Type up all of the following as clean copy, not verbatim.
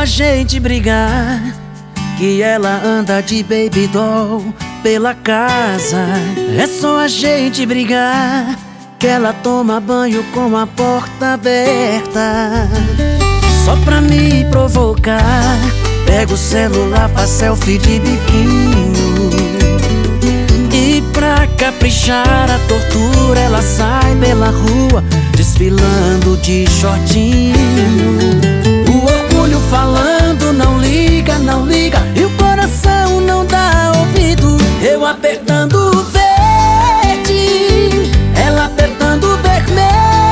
a gente brigar que ela anda de baby doll pela casa. É só a gente brigar que ela toma banho com a porta aberta. Só pra me provocar, pega o celular, faz selfie de biquinho. E pra caprichar a tortura, ela sai pela rua desfilando de shortinho. O orgulho falando não liga, não liga, e o coração não dá ouvido. Eu apertando o verde, ela apertando o vermelho.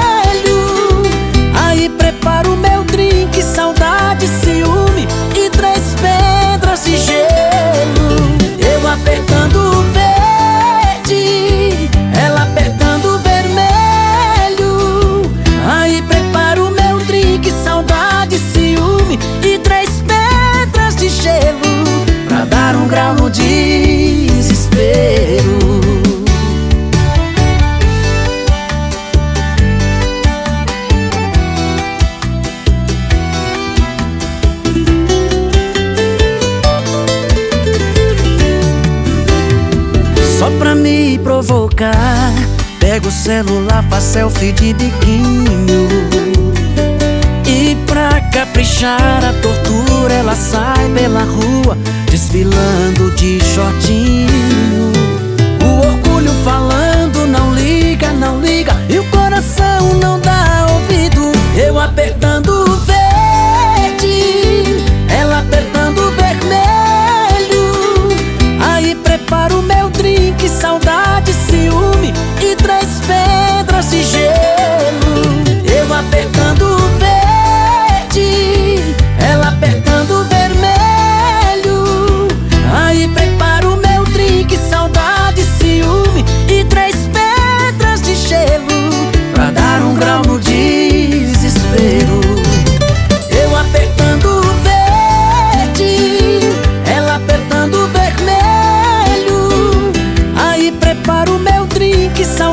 Aí preparo o meu drink, saudade, ciúme e 3 pedras de gelo. Eu apertando o verde, ela apertando o vermelho. Aí preparo o meu drink, saudade, ciúme e 3 pedras de gelo, pra dar um grau no desespero. Só pra me provocar, pega o celular, faz selfie de biquinho. E pra caprichar a tortura, ela sai pela rua desfilando de shortinho. O orgulho falando não liga, não liga, e o coração não dá ouvido. Eu apertando o verde, ela apertando o vermelho. Aí preparo o meu drink, saudade, ciúme e 3 pedras de gelo. Eu apertando o verde, ela apertando o vermelho. Aí preparo o meu drink, saudade, ciúme e 3 pedras de gelo, pra dar um grau no desespero. Eu apertando o verde, ela apertando o vermelho. Aí preparo o meu drink, saudade,